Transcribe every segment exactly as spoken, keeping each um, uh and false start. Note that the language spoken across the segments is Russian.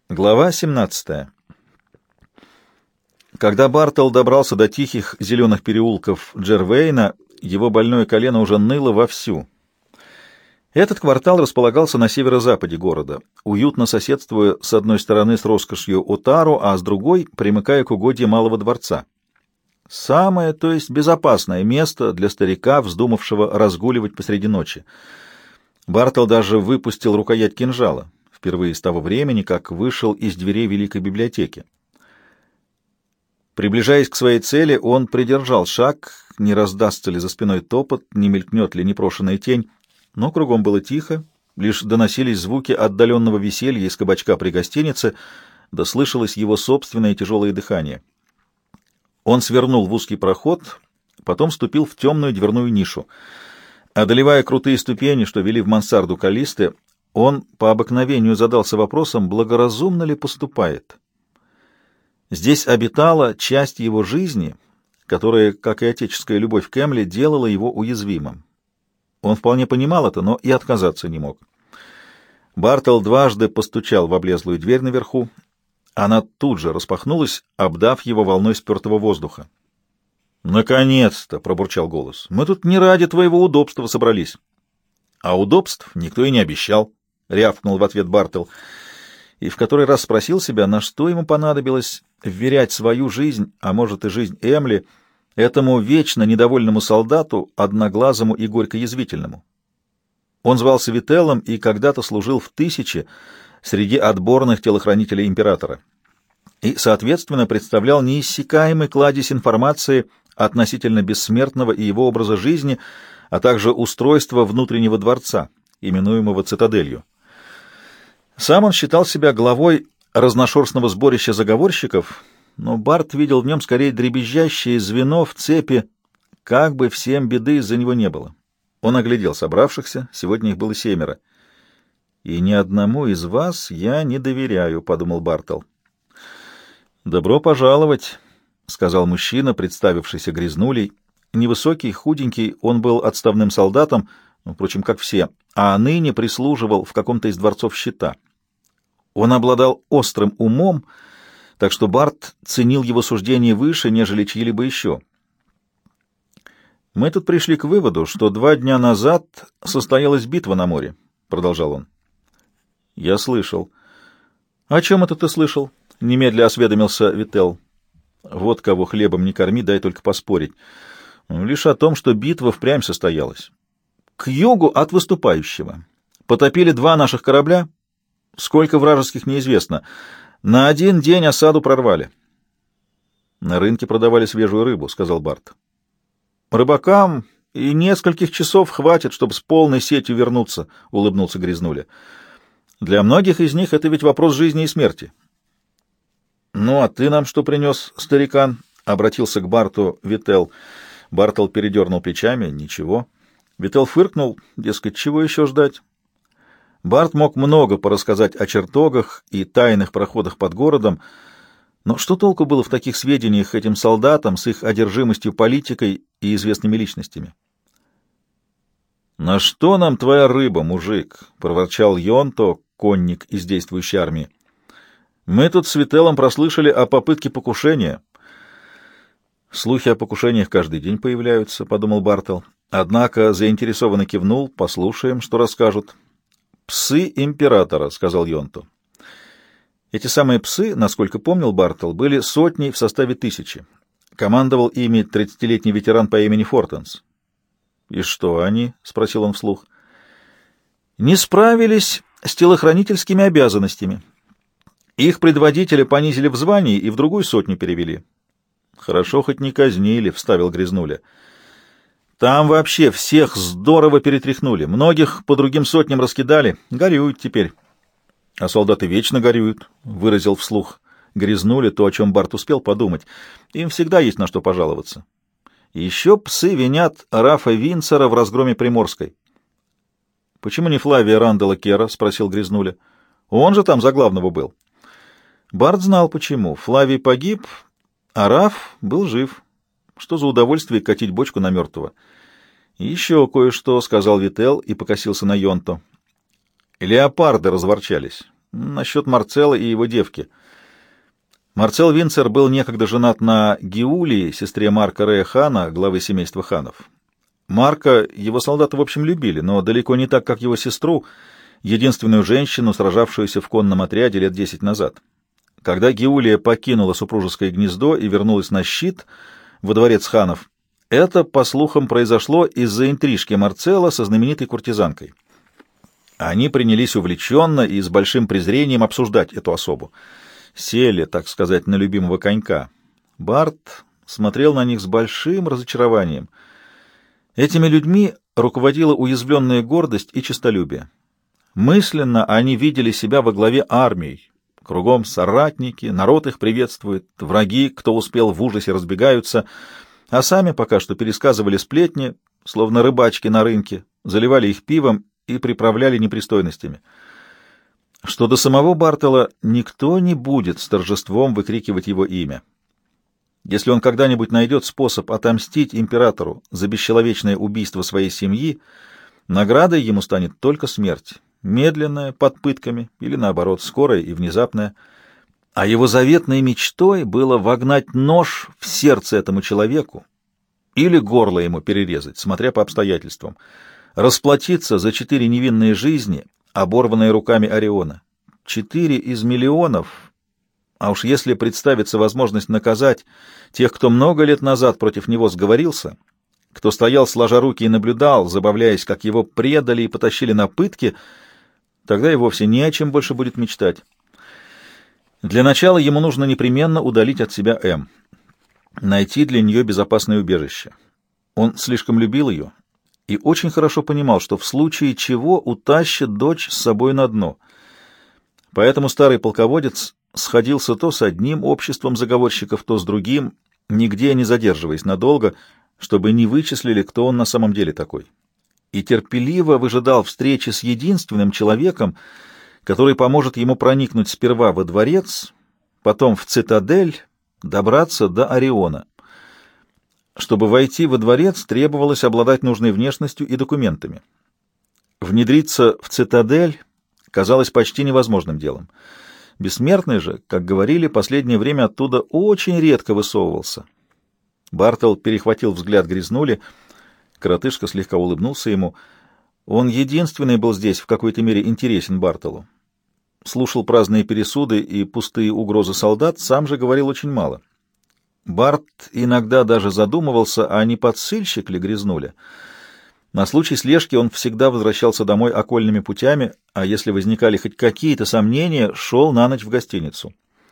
Глава семнадцатая. Когда Бартл добрался до тихих зеленых переулков Джервейна, его больное колено уже ныло вовсю. Этот квартал располагался на северо-западе города, уютно соседствуя с одной стороны с роскошью Отару, а с другой примыкая к угодье Малого дворца. Самое, то есть безопасное место для старика, вздумавшего разгуливать посреди ночи. Бартл даже выпустил рукоять кинжала, впервые с того времени, как вышел из дверей Великой библиотеки. Приближаясь к своей цели, он придержал шаг, не раздастся ли за спиной топот, не мелькнет ли непрошенная тень, но кругом было тихо, лишь доносились звуки отдаленного веселья из кабачка при гостинице, да слышалось его собственное тяжелое дыхание. Он свернул в узкий проход, потом ступил в темную дверную нишу. Одолевая крутые ступени, что вели в мансарду Каллисты, он по обыкновению задался вопросом, благоразумно ли поступает. Здесь обитала часть его жизни, которая, как и отеческая любовь к Эмли, делала его уязвимым. Он вполне понимал это, но и отказаться не мог. Бартл дважды постучал в облезлую дверь наверху. Она тут же распахнулась, обдав его волной спертого воздуха. «Наконец-то!» — пробурчал голос. «Мы тут не ради твоего удобства собрались». «А удобств никто и не обещал», — рявкнул в ответ Бартл, и в который раз спросил себя, на что ему понадобилось вверять свою жизнь, а может и жизнь Эмли, этому вечно недовольному солдату, одноглазому и горько язвительному. Он звался Вителлом и когда-то служил в тысяче среди отборных телохранителей императора и, соответственно, представлял неиссякаемый кладезь информации относительно бессмертного и его образа жизни, а также устройства внутреннего дворца, именуемого цитаделью. Сам он считал себя главой разношерстного сборища заговорщиков, но Барт видел в нем скорее дребезжащее звено в цепи, как бы всем беды из-за него не было. Он оглядел собравшихся, сегодня их было семеро. «И ни одному из вас я не доверяю», — подумал Бартл. «Добро пожаловать», — сказал мужчина, представившийся Грязнулей. Невысокий, худенький, он был отставным солдатом, ну, впрочем, как все, а ныне прислуживал в каком-то из дворцов щита. Он обладал острым умом, так что Барт ценил его суждение выше, нежели чьи-либо еще. «Мы тут пришли к выводу, что два дня назад состоялась битва на море», — продолжал он. «Я слышал». «О чем это ты слышал?» — немедля осведомился Вителл. «Вот кого хлебом не корми, дай только поспорить. Лишь о том, что битва впрямь состоялась. К югу от выступающего. Потопили два наших корабля. Сколько вражеских, неизвестно. На один день осаду прорвали». «На рынке продавали свежую рыбу», — сказал Барт. «Рыбакам и нескольких часов хватит, чтобы с полной сетью вернуться», — улыбнулся Грязнуля. «Для многих из них это ведь вопрос жизни и смерти». «Ну, а ты нам что принес, старикан?» — обратился к Барту Вителл. Бартл передернул плечами. «Ничего». Вителл фыркнул, дескать, чего еще ждать? Барт мог много порассказать о чертогах и тайных проходах под городом, но что толку было в таких сведениях этим солдатам с их одержимостью политикой и известными личностями? «На что нам твоя рыба, мужик?» — проворчал Йонто, конник из действующей армии. «Мы тут с Вителлом прослышали о попытке покушения». «Слухи о покушениях каждый день появляются», — подумал Бартл. Однако заинтересованно кивнул. «Послушаем, что расскажут». «Псы императора», — сказал Йонто. Эти самые псы, насколько помнил Бартл, были сотней в составе тысячи. Командовал ими тридцатилетний ветеран по имени Фортенс. «И что они?» — спросил он вслух. «Не справились с телохранительскими обязанностями. Их предводителя понизили в звании и в другую сотню перевели». «Хорошо, хоть не казнили», — вставил Грязнуля. «Там вообще всех здорово перетряхнули, многих по другим сотням раскидали, горюют теперь». «А солдаты вечно горюют», — выразил вслух Грязнуля то, о чем Барт успел подумать. «Им всегда есть на что пожаловаться». Еще псы винят Рафа Винцера в разгроме Приморской. «Почему не Флавия Рандала Кера?» — спросил Грязнуля. «Он же там за главного был». Барт знал, почему. Флавий погиб, а Раф был жив. Что за удовольствие катить бочку на мертвого? «Еще кое-что», — сказал Вителл и покосился на Йонто. «Леопарды разворчались. насчет Марцелла и его девки. Марцелл Винцер был некогда женат на Гиулии, сестре Марка Рея Хана, главы семейства Ханов. Марка его солдаты, в общем, любили, но далеко не так, как его сестру, единственную женщину, сражавшуюся в конном отряде лет десять назад. Когда Гиулия покинула супружеское гнездо и вернулась на щит во дворец Ханов, это, по слухам, произошло из-за интрижки Марцелла со знаменитой куртизанкой. Они принялись увлеченно и с большим презрением обсуждать эту особу. Сели, так сказать, на любимого конька. Барт смотрел на них с большим разочарованием. Этими людьми руководила уязвленная гордость и честолюбие. Мысленно они видели себя во главе армии. Кругом соратники, народ их приветствует, враги, кто успел, в ужасе разбегаются, а сами пока что пересказывали сплетни, словно рыбачки на рынке, заливали их пивом и приправляли непристойностями. Что до самого Бартела, никто не будет с торжеством выкрикивать его имя. Если он когда-нибудь найдет способ отомстить императору за бесчеловечное убийство своей семьи, наградой ему станет только смерть. Медленная, под пытками, или, наоборот, скорая и внезапная. А его заветной мечтой было вогнать нож в сердце этому человеку или горло ему перерезать, смотря по обстоятельствам, расплатиться за четыре невинные жизни, оборванные руками Ориона. Четыре из миллионов, а уж если представится возможность наказать тех, кто много лет назад против него сговорился, кто стоял сложа руки и наблюдал, забавляясь, как его предали и потащили на пытки, тогда и вовсе не о чем больше будет мечтать. Для начала ему нужно непременно удалить от себя М, найти для нее безопасное убежище. Он слишком любил ее и очень хорошо понимал, что в случае чего утащит дочь с собой на дно. Поэтому старый полководец сходился то с одним обществом заговорщиков, то с другим, нигде не задерживаясь надолго, чтобы не вычислили, кто он на самом деле такой. И терпеливо выжидал встречи с единственным человеком, который поможет ему проникнуть сперва во дворец, потом в цитадель, добраться до Ориона. Чтобы войти во дворец, требовалось обладать нужной внешностью и документами. Внедриться в цитадель казалось почти невозможным делом. Бессмертный же, как говорили, последнее время оттуда очень редко высовывался. Бартел перехватил взгляд Грязнули. Коротышка слегка улыбнулся ему. Он единственный был здесь в какой-то мере интересен Бартелу. Слушал праздные пересуды и пустые угрозы солдат, сам же говорил очень мало. Барт иногда даже задумывался, а не подсыльщик ли Грязнули. На случай слежки он всегда возвращался домой окольными путями, а если возникали хоть какие-то сомнения, шел на ночь в гостиницу.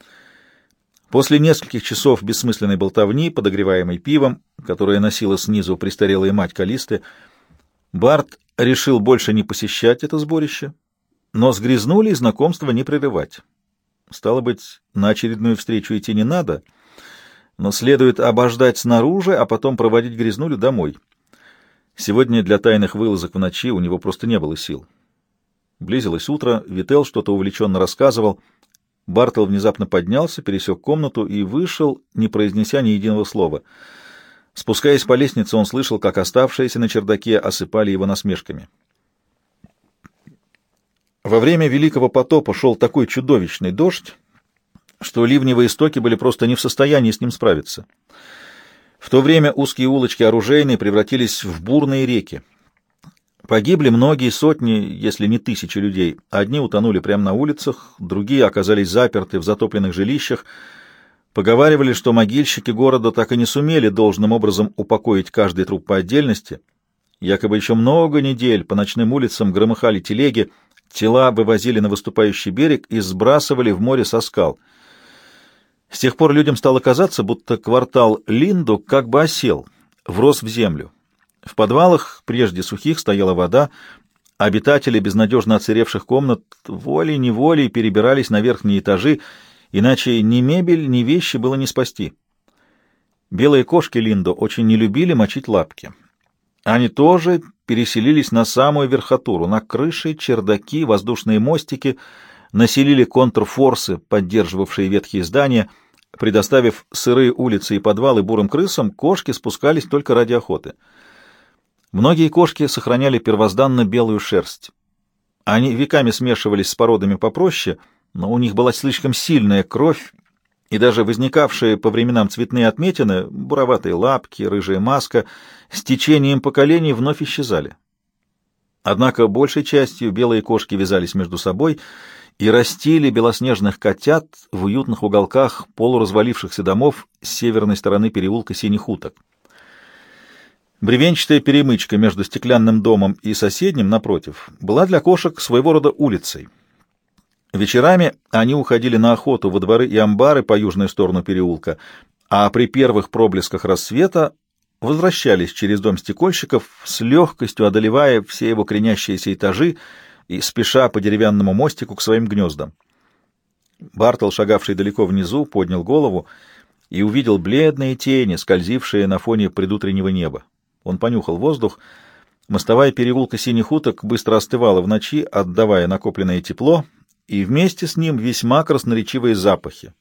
После нескольких часов бессмысленной болтовни, подогреваемой пивом, которое носила снизу престарелая мать Калисты, Барт решил больше не посещать это сборище, но с Грязнулей знакомство не прерывать. Стало быть, на очередную встречу идти не надо, но следует обождать снаружи, а потом проводить Грязнулю домой. Сегодня для тайных вылазок в ночи у него просто не было сил. Близилось утро, Вител что-то увлеченно рассказывал. Бартел внезапно поднялся, пересек комнату и вышел, не произнеся ни единого слова. Спускаясь по лестнице, он слышал, как оставшиеся на чердаке осыпали его насмешками. Во время Великого потопа шел такой чудовищный дождь, что ливневые стоки были просто не в состоянии с ним справиться. В то время узкие улочки Оружейной превратились в бурные реки. Погибли многие сотни, если не тысячи людей. Одни утонули прямо на улицах, другие оказались заперты в затопленных жилищах. Поговаривали, что могильщики города так и не сумели должным образом упокоить каждый труп по отдельности. Якобы еще много недель по ночным улицам громыхали телеги, тела вывозили на выступающий берег и сбрасывали в море со скал. С тех пор людям стало казаться, будто квартал Линду как бы осел, врос в землю. В подвалах, прежде сухих, стояла вода, обитатели безнадежно оцаревших комнат волей-неволей перебирались на верхние этажи, иначе ни мебель, ни вещи было не спасти. Белые кошки Линдо очень не любили мочить лапки. Они тоже переселились на самую верхотуру, на крыши, чердаки, воздушные мостики, населили контрфорсы, поддерживавшие ветхие здания. Предоставив сырые улицы и подвалы бурым крысам, кошки спускались только ради охоты. Многие кошки сохраняли первозданно белую шерсть. Они веками смешивались с породами попроще, но у них была слишком сильная кровь, и даже возникавшие по временам цветные отметины, буроватые лапки, рыжая маска, с течением поколений вновь исчезали. Однако большей частью белые кошки вязались между собой и растили белоснежных котят в уютных уголках полуразвалившихся домов с северной стороны переулка Синих уток. Бревенчатая перемычка между стеклянным домом и соседним, напротив, была для кошек своего рода улицей. Вечерами они уходили на охоту во дворы и амбары по южную сторону переулка, а при первых проблесках рассвета возвращались через дом стекольщиков, с легкостью одолевая все его кренящиеся этажи и спеша по деревянному мостику к своим гнездам. Бартл, шагавший далеко внизу, поднял голову и увидел бледные тени, скользившие на фоне предутреннего неба. Он понюхал воздух. Мостовая переулка Синих уток быстро остывала в ночи, отдавая накопленное тепло, и вместе с ним весьма красноречивые запахи.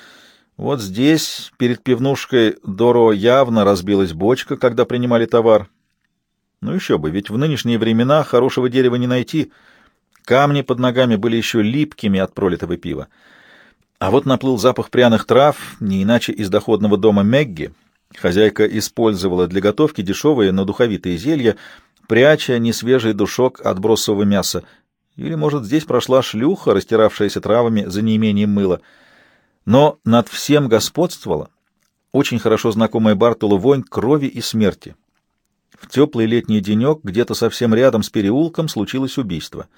Вот здесь, перед пивнушкой, Доро явно разбилась бочка, когда принимали товар. Ну еще бы, ведь в нынешние времена хорошего дерева не найти. Камни под ногами были еще липкими от пролитого пива. А вот наплыл запах пряных трав, не иначе из доходного дома Мэгги. Хозяйка использовала для готовки дешевые, но духовитые зелья, пряча несвежий душок от бросового мяса. Или, может, здесь прошла шлюха, растиравшаяся травами за неимением мыла. Но над всем господствовала очень хорошо знакомая Бартолу вонь крови и смерти. В теплый летний денек где-то совсем рядом с переулком случилось убийство.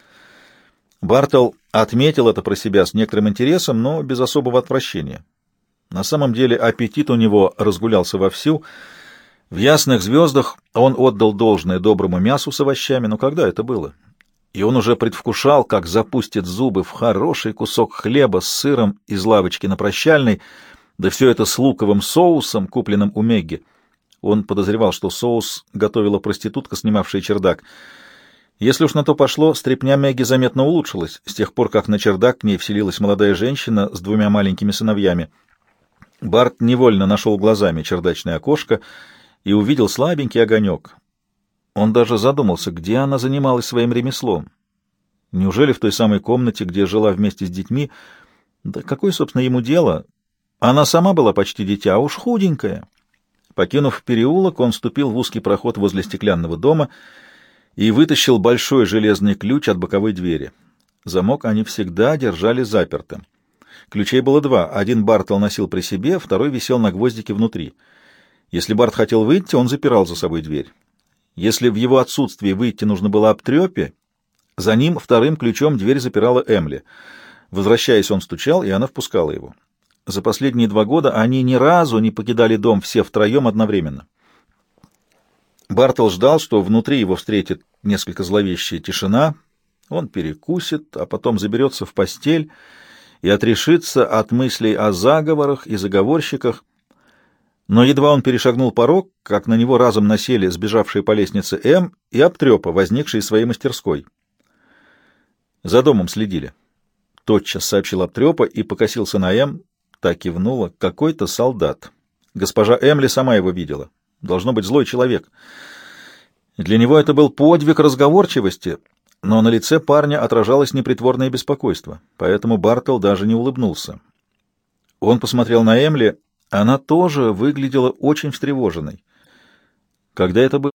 Бартол отметил это про себя с некоторым интересом, но без особого отвращения. На самом деле аппетит у него разгулялся вовсю. В ясных звездах он отдал должное доброму мясу с овощами, но когда это было? И он уже предвкушал, как запустит зубы в хороший кусок хлеба с сыром из лавочки на Прощальной, да все это с луковым соусом, купленным у Мегги. Он подозревал, что соус готовила проститутка, снимавшая чердак. Если уж на то пошло, стряпня Мегги заметно улучшилась с тех пор, как на чердак к ней вселилась молодая женщина с двумя маленькими сыновьями. Барт невольно нашел глазами чердачное окошко и увидел слабенький огонек. Он даже задумался, где она занималась своим ремеслом. Неужели в той самой комнате, где жила вместе с детьми? Да какое, собственно, ему дело? Она сама была почти дитя, а уж худенькая. Покинув переулок, он вступил в узкий проход возле стеклянного дома и вытащил большой железный ключ от боковой двери. Замок они всегда держали запертым. Ключей было два. Один Бартл носил при себе, второй висел на гвоздике внутри. Если Барт хотел выйти, он запирал за собой дверь. Если в его отсутствии выйти нужно было об трёпе, за ним вторым ключом дверь запирала Эмли. Возвращаясь, он стучал, и она впускала его. За последние два года они ни разу не покидали дом все втроем одновременно. Бартл ждал, что внутри его встретит несколько зловещая тишина, он перекусит, а потом заберется в постель и отрешится от мыслей о заговорах и заговорщиках. Но едва он перешагнул порог, как на него разом насели сбежавшие по лестнице М и Обтрепа, возникшие из своей мастерской. За домом следили. Тотчас сообщил Обтрепа и покосился на М, так кивнула. Какой-то солдат. Госпожа Эмли сама его видела. Должно быть злой человек. Для него это был подвиг разговорчивости, но на лице парня отражалось непритворное беспокойство, поэтому Бартл даже не улыбнулся. Он посмотрел на Эмли. Она тоже выглядела очень встревоженной. Когда это было?